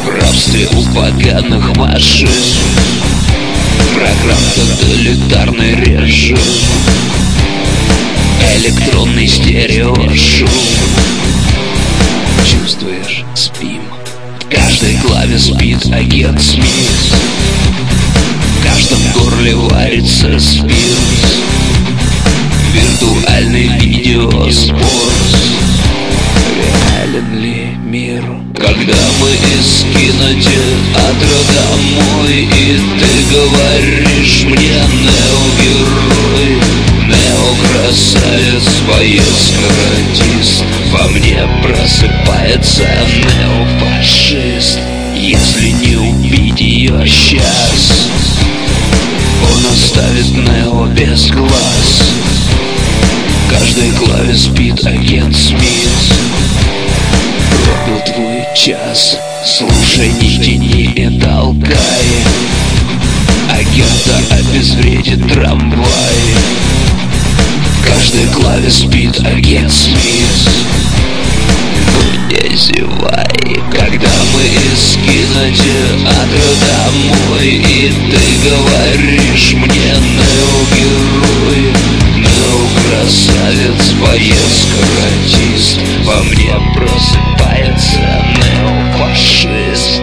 В рабстве у поганых машин, программ тоталитарный режим, электронный стереошум. Чувствуешь, спим. В каждой главе спит агент Смит, в каждом горле варится спирт. Виртуальный видеоспорт. Реален ли мир? Когда мы из кинотеатра домой, и ты говоришь мне: неогерой, неокрасавец, боец-каратист. Во мне просыпается неофашист. Если не убить ее сейчас, он оставит нео без глаз. В каждой главе спит агент Смит. Пробил твой час, слушай, не тяни и толкай. Агента обезвредит трамвай. В каждой главе спит агент Смит. Не зевай. Когда мы из кинотеатра домой, и ты говоришь мне: неогерой, неокрасавец, боец-каратист. Во мне просыпается неофашист.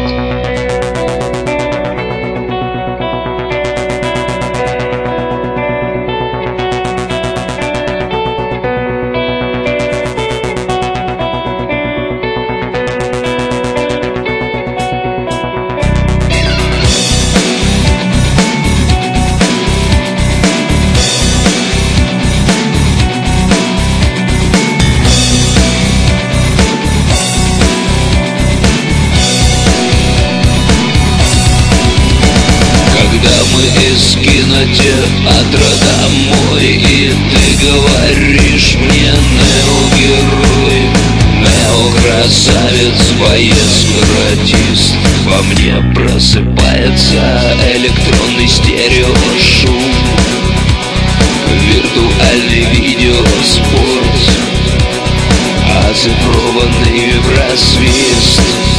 Из кинотеатра домой, и ты говоришь мне: неогерой, неокрасавец, боец-каратист. Во мне просыпается электронный стереошум, виртуальный видеоспорт, оцифрованный вибросвист.